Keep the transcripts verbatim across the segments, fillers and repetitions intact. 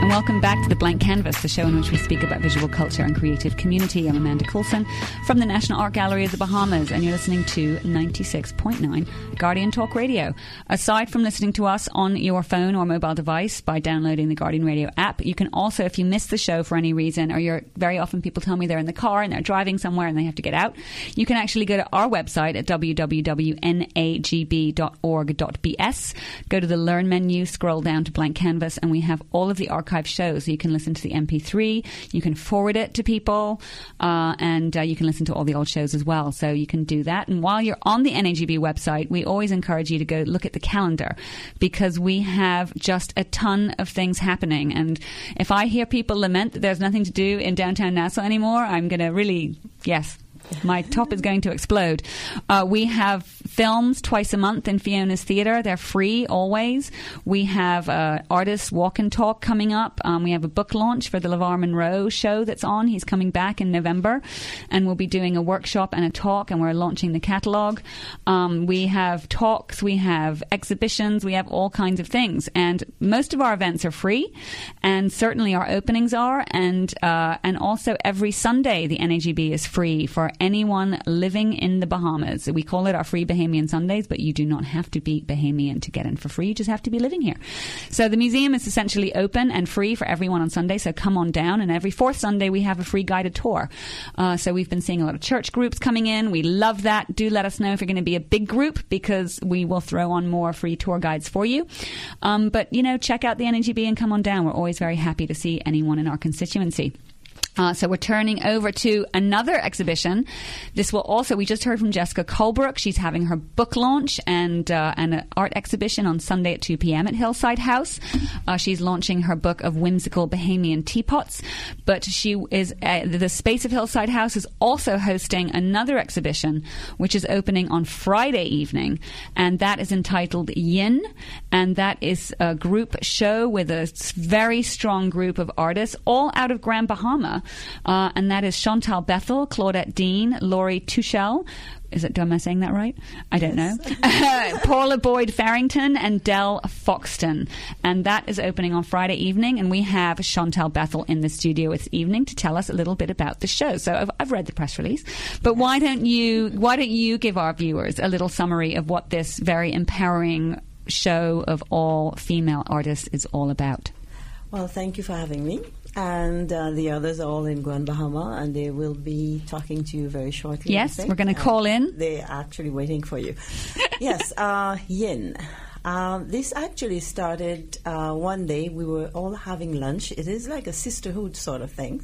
and welcome back to The Blank Canvas, the show in which we speak about visual culture and creative community. I'm Amanda Coulson from the National Art Gallery of the Bahamas, and you're listening to ninety-six point nine Guardian Talk Radio. Aside from listening to us on your phone or mobile device by downloading the Guardian Radio app, you can also, if you miss the show for any reason, or you're very often people tell me they're in the car and they're driving somewhere and they have to get out, you can actually go to our website at w w w dot n a g b dot org dot b s, go to the Learn menu, scroll down to Blank Canvas, and we have all of the archive shows. So you can listen to the M P three, you can forward it to people, uh, and uh, you can listen to all the old shows as well. So you can do that. And while you're on the N A G B website, we always encourage you to go look at the calendar, because we have just a ton of things happening. And if I hear people lament that there's nothing to do in downtown Nassau anymore, I'm going to really, yes, my top is going to explode. Uh, we have films twice a month in Fiona's Theatre. They're free always. We have uh, artists walk and talk coming up. Um, we have a book launch for the LeVar Monroe show that's on. He's coming back in November, and we'll be doing a workshop and a talk, and we're launching the catalogue. Um, we have talks, we have exhibitions, we have all kinds of things, and most of our events are free, and certainly our openings are, and uh, and also every Sunday the N A G B is free for anyone living in the Bahamas. We call it our free Bahamian Sundays, but you do not have to be Bahamian to get in for free. You just have to be living here. So the museum is essentially open and free for everyone on Sunday, so come on down. And every fourth Sunday we have a free guided tour. Uh, so we've been seeing a lot of church groups coming in. We love that. Do let us know if you're going to be a big group, because we will throw on more free tour guides for you. Um, but, you know, check out the N A G B and come on down. We're always very happy to see anyone in our constituency. Uh, so we're turning over to another exhibition. This will also, we just heard from Jessica Colebrook. She's having her book launch and uh, and an art exhibition on Sunday at two p.m. at Hillside House. Uh, she's launching her book of whimsical Bahamian teapots. But she is uh, the space of Hillside House is also hosting another exhibition, which is opening on Friday evening, and that is entitled Yin, and that is a group show with a very strong group of artists, all out of Grand Bahama. Uh, and that is Chantal Bethel, Claudette Dean, Laurie Tuchel. Is it, am I saying that right? I don't yes. know. Paula Boyd Farrington and Del Foxton. And that is opening on Friday evening. And we have Chantal Bethel in the studio this evening to tell us a little bit about the show. So I've, I've read the press release. But yes. why don't you why don't you give our viewers a little summary of what this very empowering show of all female artists is all about? Well, thank you for having me. And uh, the others are all in Grand Bahama, and they will be talking to you very shortly. Yes, we're going to call in. They're actually waiting for you. Yes, uh, Yin. Uh, this actually started uh, one day. We were all having lunch. It is like a sisterhood sort of thing.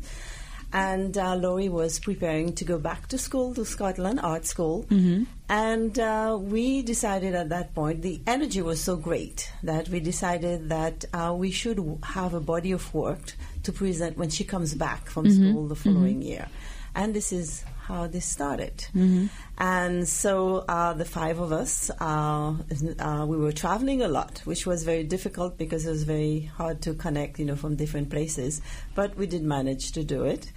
And uh, Laurie was preparing to go back to school, to Scotland Art School. Mm-hmm. And uh, we decided at that point, the energy was so great that we decided that uh, we should w- have a body of work to present when she comes back from mm-hmm. school the following mm-hmm. year. And this is how this started. Mm-hmm. And so uh, the five of us, uh, uh, we were traveling a lot, which was very difficult because it was very hard to connect, you know, from different places. But we did manage to do it.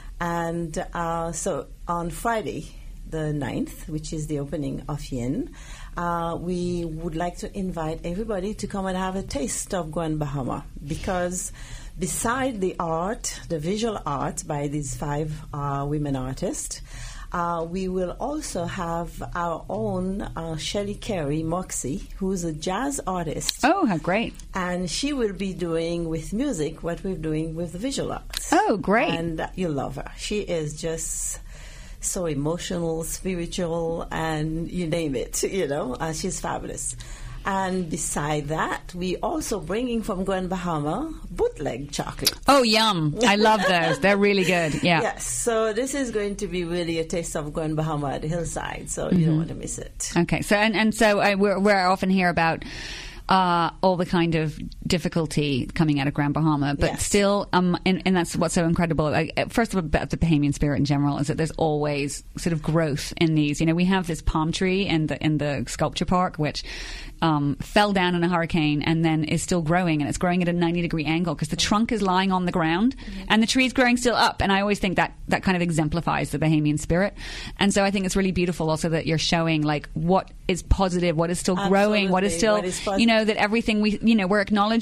And uh, so on Friday, the ninth, which is the opening of Yin, uh, we would like to invite everybody to come and have a taste of Grand Bahama, because beside the art, the visual art by these five uh, women artists, uh, we will also have our own uh, Shelley Carey Moxie, who's a jazz artist. Oh, how great. And she will be doing with music what we're doing with the visual arts. Oh, great. And uh, you'll love her. She is just so emotional, spiritual, and you name it, you know. Uh, she's fabulous. And beside that, we also bringing from Grand Bahama bootleg chocolate. Oh, yum. I love those. They're really good. Yeah. Yes. So this is going to be really a taste of Grand Bahama at the Hillside. So mm-hmm. you don't want to miss it. Okay. So, and, and so I, we're, we're often hear about Uh, all the kind of difficulty coming out of Grand Bahama, but yes. still, um, and, and that's what's so incredible. Like, first of all, about the Bahamian spirit in general is that there's always sort of growth in these. You know, we have this palm tree in the in the sculpture park, which um, fell down in a hurricane and then is still growing, and it's growing at a ninety degree angle because the trunk is lying on the ground mm-hmm. and the tree is growing still up. And I always think that that kind of exemplifies the Bahamian spirit. And so I think it's really beautiful also that you're showing like what is positive, what is still Absolutely. growing, what is still, what is you know, that everything we, you know, we're acknowledging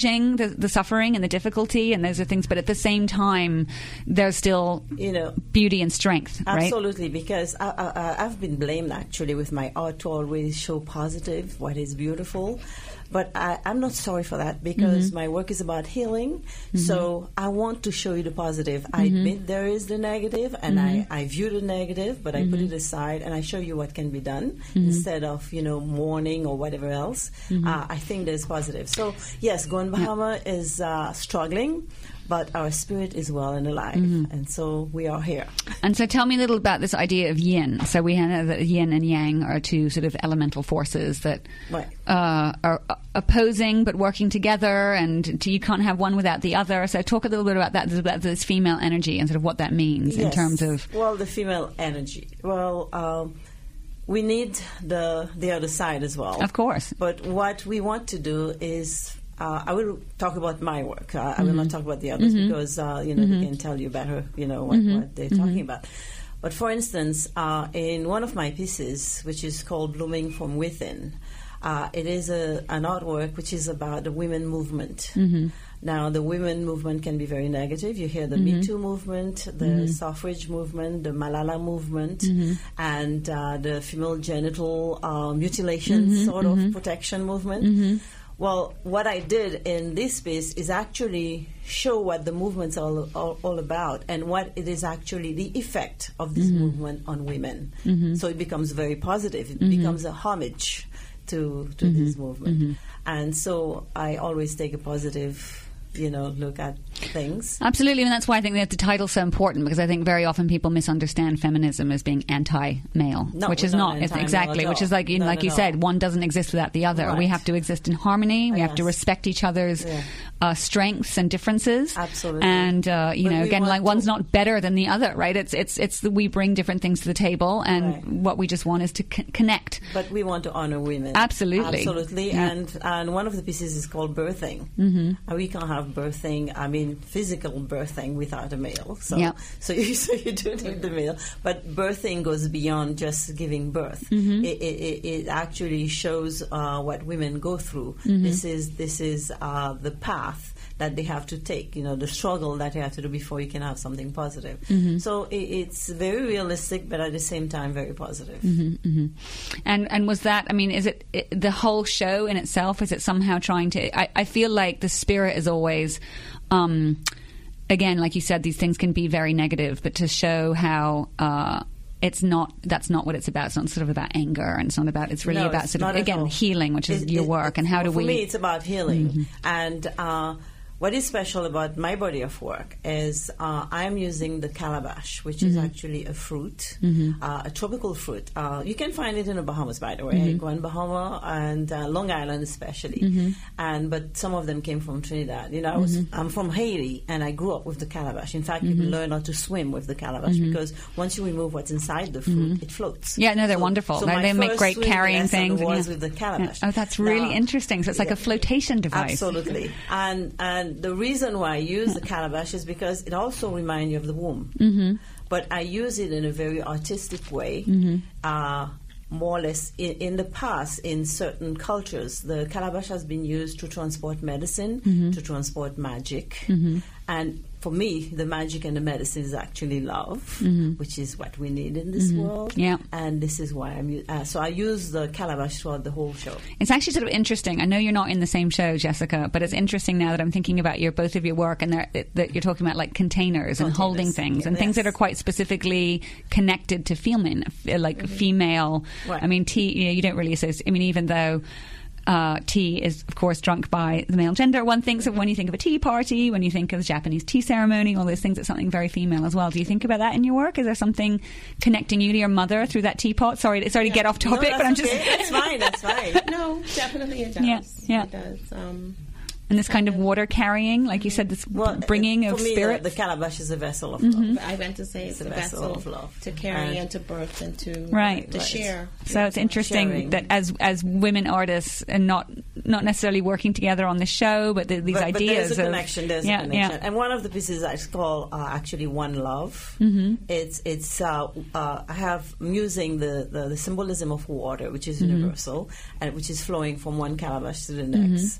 acknowledging the, the suffering and the difficulty, and those are things, but at the same time, there's still, you know, beauty and strength, right? Absolutely, because I, I, I've been blamed, actually, with my art to always show positive, what is beautiful. But I, I'm not sorry for that, because mm-hmm. my work is about healing. Mm-hmm. So I want to show you the positive. Mm-hmm. I admit there is the negative, and mm-hmm. I, I view the negative, but I mm-hmm. put it aside, and I show you what can be done mm-hmm. instead of, you know, mourning or whatever else. Mm-hmm. Uh, I think there's positive. So, yes, Gwen Bahama yeah. is uh, struggling, but our spirit is well and alive, mm-hmm. and so we are here. And so tell me a little about this idea of yin. So we know that yin and yang are two sort of elemental forces that right. uh, are opposing but working together, and you can't have one without the other. So talk a little bit about that, about this female energy and sort of what that means yes. in terms of... Well, the female energy. Well, um, we need the the other side as well. Of course. But what we want to do is... Uh, I will talk about my work. Uh, mm-hmm. I will not talk about the others mm-hmm. because uh, you know mm-hmm. they can tell you better, you know what, mm-hmm. what they're mm-hmm. talking about. But for instance, uh, in one of my pieces, which is called "Blooming from Within," uh, it is a, an artwork which is about the women movement. Mm-hmm. Now, the women movement can be very negative. You hear the mm-hmm. Me Too movement, the mm-hmm. suffrage movement, the Malala movement, mm-hmm. and uh, the female genital uh, mutilation mm-hmm. sort mm-hmm. of protection movement. Mm-hmm. Well, what I did in this piece is actually show what the movement's all, all, all about, and what it is actually the effect of this mm-hmm. movement on women. Mm-hmm. So it becomes very positive. It mm-hmm. becomes a homage to, to mm-hmm. this movement. Mm-hmm. And so I always take a positive, you know, look at things. Absolutely, and that's why I think that the title's so important, because I think very often people misunderstand feminism as being anti-male, no, which is not, not exactly, which is like, you know, like you said, one doesn't exist without the other. Right. We have to exist in harmony. We yes. have to respect each other's yeah. uh, strengths and differences. Absolutely. And uh, you but know, again, like one's not better than the other, right? It's it's it's the, we bring different things to the table, and right. what we just want is to c- connect. But we want to honor women. Absolutely, absolutely. Yeah. And and one of the pieces is called birthing. Mm-hmm. And we can't have birthing. I mean, physical birthing without a male. So, yep. so you so you do need the male. But birthing goes beyond just giving birth. Mm-hmm. It, it, it actually shows uh, what women go through. Mm-hmm. This is this is uh, the path that they have to take. You know, the struggle that you have to do before you can have something positive. Mm-hmm. So it, it's very realistic, but at the same time very positive. Mm-hmm, mm-hmm. And and was that? I mean, is it, it the whole show in itself? Is it somehow trying to? I, I feel like the spirit is always. Um, again, like you said, these things can be very negative, but to show how uh, it's not, that's not what it's about. It's not sort of about anger, and it's not about, it's really no, about it's sort of, again, healing, which is it, your it, work, and how well, do we... For me, it's about healing. Mm-hmm. And uh, what is special about my body of work is uh, I'm using the calabash, which mm-hmm. is actually a fruit, mm-hmm. uh, a tropical fruit. Uh, you can find it in the Bahamas, by the way, mm-hmm. Gwen Bahama and uh, Long Island especially. Mm-hmm. And but some of them came from Trinidad. You know, I was, mm-hmm. I'm from Haiti, and I grew up with the calabash. In fact, mm-hmm. people learn how to swim with the calabash mm-hmm. because once you remove what's inside the fruit, mm-hmm. it floats. Yeah, no, they're so, wonderful. So they my they make great carrying things. Was yeah. with the calabash. Yeah. Oh, that's really now, interesting. So it's like yeah. a flotation device. Absolutely. and and the reason why I use the calabash is because it also reminds you of the womb. Mm-hmm. But I use it in a very artistic way. Mm-hmm. Uh, more or less, in, in the past, in certain cultures, the calabash has been used to transport medicine, mm-hmm. to transport magic. Mm-hmm. And for me, the magic and the medicine is actually love, mm-hmm. which is what we need in this mm-hmm. world. Yeah. And this is why I'm. Uh, so I use the calabash throughout the whole show. It's actually sort of interesting. I know you're not in the same show, Jessica, but it's interesting now that I'm thinking about your both of your work, and that you're talking about like containers, containers. and holding things, yeah, and yes. things that are quite specifically connected to female, like mm-hmm. female. Right. I mean, tea. You know, you don't really associate. I mean, even though. Uh, tea is, of course, drunk by the male gender. One thinks of when you think of a tea party, when you think of the Japanese tea ceremony, all those things, it's something very female as well. Do you think about that in your work? Is there something connecting you to your mother through that teapot? Sorry, sorry yeah. to get off topic, no, but I'm okay. just... That's fine, that's fine. No, definitely it does. Yeah, yeah. It does. Um, and this kind of water carrying, like you said, this well, bringing for of me, spirit. The, the calabash is a vessel of mm-hmm. love. I meant to say it's, it's a vessel, vessel of love to carry and, and to birth and to right. to right. share. So yeah. it's interesting Sharing. that as as women artists, and not not necessarily working together on the show, but the, these but, ideas. But there's a of, connection. There's yeah, a connection. Yeah. And one of the pieces is called uh, actually One Love. Mm-hmm. It's it's uh, uh, I have I'm using the, the, the symbolism of water, which is mm-hmm. universal, and which is flowing from one calabash to the next. Mm-hmm.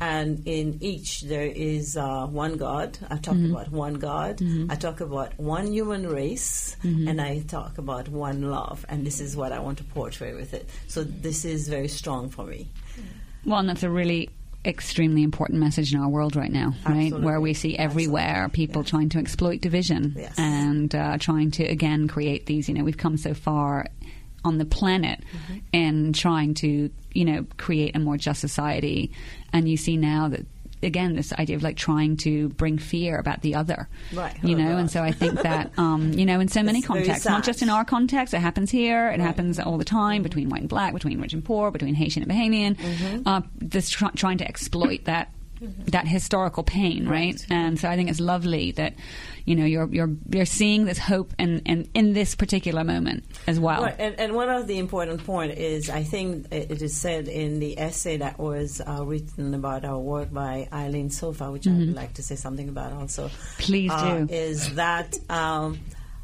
and in each there is uh, one God. I talk mm-hmm. about one God. Mm-hmm. I talk about one human race, mm-hmm. and I talk about one love. And this is what I want to portray with it. So this is very strong for me. Well, and that's a really extremely important message in our world right now, right? Absolutely. Where we see everywhere Absolutely. people yeah. trying to exploit division yes. and uh, trying to, again, create these, you know, we've come so far on the planet mm-hmm. in trying to, you know, create a more just society. And you see now that, again, this idea of like trying to bring fear about the other, right? You oh know, God. and so I think that, um, you know, in so many it's contexts, not just in our context, it happens here, it right. happens all the time mm-hmm. between white and black, between rich and poor, between Haitian and Bahamian, mm-hmm. uh, this tr- trying to exploit that mm-hmm. that historical pain, right? right? And so I think it's lovely that, you know, you're you're you're seeing this hope and in, in, in this particular moment as well. Right. And, and one of the important point is, I think it is said in the essay that was uh, written about our work by Eileen Sofa, which mm-hmm. I would like to say something about also. Please uh, do. Is that um,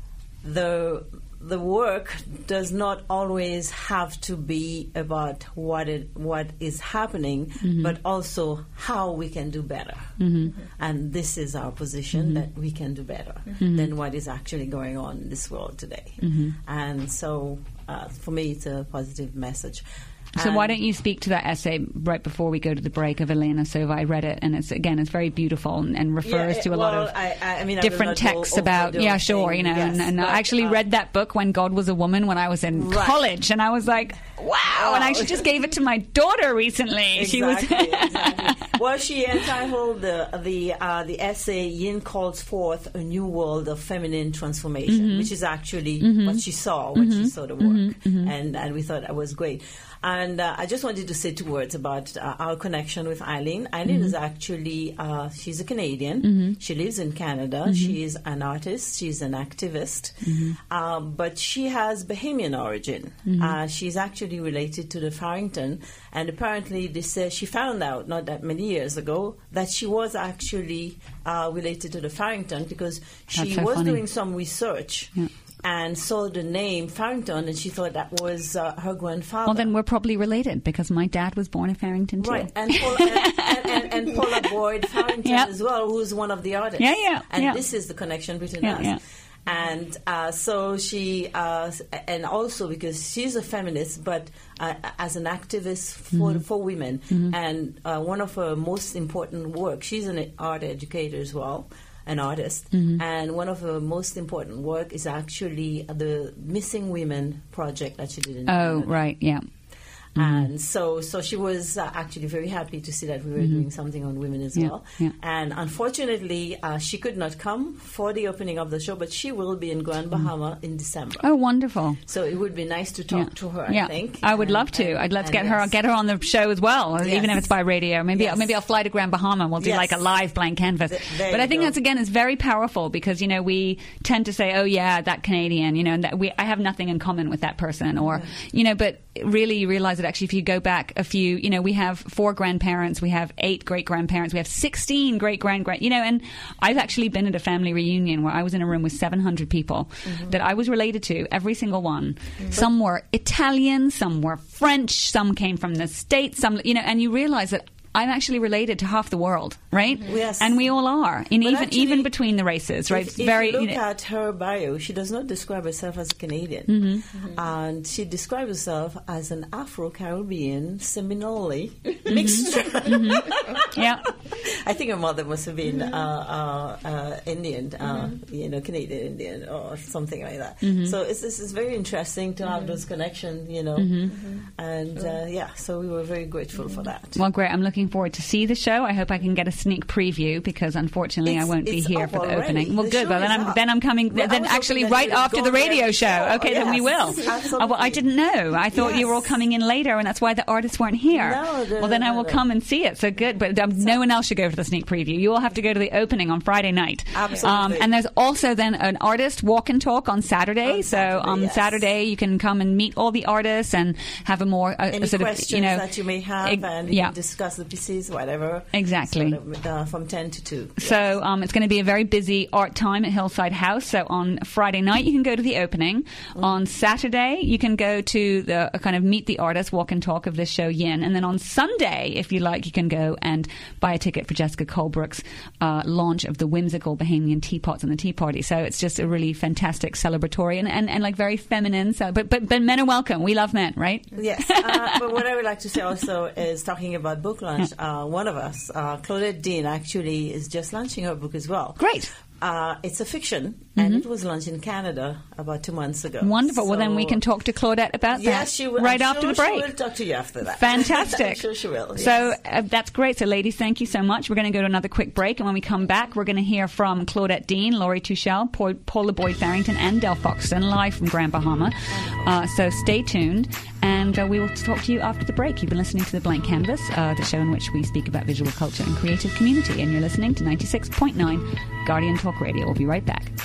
the the work does not always have to be about what it what is happening, mm-hmm. but also how we can do better. Mm-hmm. And this is our position, mm-hmm. that we can do better mm-hmm. than what is actually going on in this world today. Mm-hmm. And so, uh, for me, it's a positive message. So why don't you speak to that essay right before we go to the break of Elena Sova? I read it, and it's again, it's very beautiful and, and refers yeah, to a well, lot of I, I mean, different texts about, yeah, sure, you know. Yes, and, and but, I actually uh, read that book when God Was a Woman when I was in right. college, and I was like, wow! Oh. And I actually just gave it to my daughter recently. Exactly, she was exactly. Well, she entitled the the uh, the essay "Yin Calls Forth a New World of Feminine Transformation," mm-hmm. which is actually mm-hmm. what she saw when mm-hmm. she saw the work, mm-hmm. and and we thought that was great. And uh, I just wanted to say two words about uh, our connection with Eileen. Eileen mm-hmm. is actually, uh, she's a Canadian. Mm-hmm. She lives in Canada. Mm-hmm. She's an artist. She's an activist. Mm-hmm. Um, but she has Bahamian origin. Mm-hmm. Uh, she's actually related to the Farrington. And apparently they say she found out not that many years ago that she was actually uh, related to the Farrington because she so was funny. doing some research. Yeah. And saw the name Farrington, and she thought that was uh, her grandfather. Well, then we're probably related because my dad was born in Farrington too. Right, and Paula, and, and, and, and Paula Boyd Farrington yep. as well, who's one of the artists. Yeah, yeah. And yeah. this is the connection between yeah, us. Yeah. And uh, so she, uh, and also because she's a feminist, but uh, as an activist for mm-hmm. for women, mm-hmm. and uh, one of her most important work, she's an art educator as well. An artist, mm-hmm. and one of her most important work is actually the Missing Women project that she did in Oh, Canada. right, yeah. Mm-hmm. And so so she was uh, actually very happy to see that we were mm-hmm. doing something on women as yeah, well. Yeah. And unfortunately, uh, she could not come for the opening of the show, but she will be in Grand Bahama mm-hmm. in December. Oh, wonderful. So it would be nice to talk yeah. to her, yeah. I think. I would and, love to. And, I'd love to get yes. her get her on the show as well, yes. even if it's by radio. Maybe yes. maybe I'll fly to Grand Bahama and we'll do yes. like a live blank canvas. Th- but I think go. that's, again, is very powerful because, you know, we tend to say, oh, yeah, that Canadian, you know, and that we I have nothing in common with that person. Or, mm-hmm. you know, but really you realize that actually if you go back a few, you know, we have four grandparents, we have eight great-grandparents, we have sixteen great-grand-grand, you know, and I've actually been at a family reunion where I was in a room with seven hundred people mm-hmm. that I was related to, every single one. Mm-hmm. Some were Italian, some were French, some came from the States, some, you know, and you realize that I'm actually related to half the world, right? Yes. And we all are, in even actually, even between the races, right? If, if Very, you look you know, at her bio, she does not describe herself as a Canadian. Mm-hmm. Mm-hmm. And she describes herself as an Afro-Caribbean Seminole mm-hmm. mixture. Mm-hmm. Yeah. I think her mother must have been mm-hmm. uh, uh, uh, Indian, uh, mm-hmm. you know, Canadian Indian or something like that. Mm-hmm. So it's, it's, it's very interesting to mm-hmm. have those connections, you know. Mm-hmm. And uh, yeah, so we were very grateful mm-hmm. for that. Well, great. I'm looking forward to see the show. I hope I can get a sneak preview because unfortunately it's, I won't be here for the already. opening. Well, the good. Well, then I'm up. then I'm coming. Well, then actually right after the radio show. Before. Okay, yes, then we will. Absolutely. Oh, well, I didn't know. I thought yes. you were all coming in later, and that's why the artists weren't here. No, no, well, then no, I will no. come and see it. So good. But um, so, no one else should go to the sneak preview. You all have to go to the opening on Friday night. Absolutely. Um, and there's also then an artist walk and talk on Saturday. On so Saturday, on yes. Saturday you can come and meet all the artists and have a more uh, Any sort questions of, you know, that you may have, eg- and yeah. you can discuss the pieces, whatever. Exactly. Sort of, uh, from ten to two. So um, it's going to be a very busy art time at Hillside House. So on Friday night you can go to the opening. Mm. On Saturday you can go to the uh, kind of meet the artist, walk and talk of this show Yin. And then on Sunday, if you like, you can go and buy a ticket for Jessica Colebrook's uh, launch of the whimsical Bahamian Teapots and the Tea Party. So it's just a really fantastic celebratory and, and, and like very feminine. So, but, but but men are welcome. We love men, right? Yes. Uh, but what I would like to say also is talking about book launch. Uh, one of us, uh, Claudette Dean, actually is just launching her book as well. Great. Uh, it's a fiction, Mm-hmm. and it was launched in Canada about two months ago. Wonderful. So, well, then we can talk to Claudette about yes, that she will. right I'm after sure the break. She will talk to you after that. Fantastic. I'm sure she will. Yes. So uh, that's great. So, ladies, thank you so much. We're going to go to another quick break, and when we come back, we're going to hear from Claudette Dean, Laurie Tuchel, Paul, Paula Boyd Farrington, and Del Foxton live from Grand Bahama. Uh, so stay tuned, and uh, we will talk to you after the break. You've been listening to The Blank Canvas, uh, the show in which we speak about visual culture and creative community, and you're listening to ninety-six point nine Guardian Talk Radio. We'll be right back.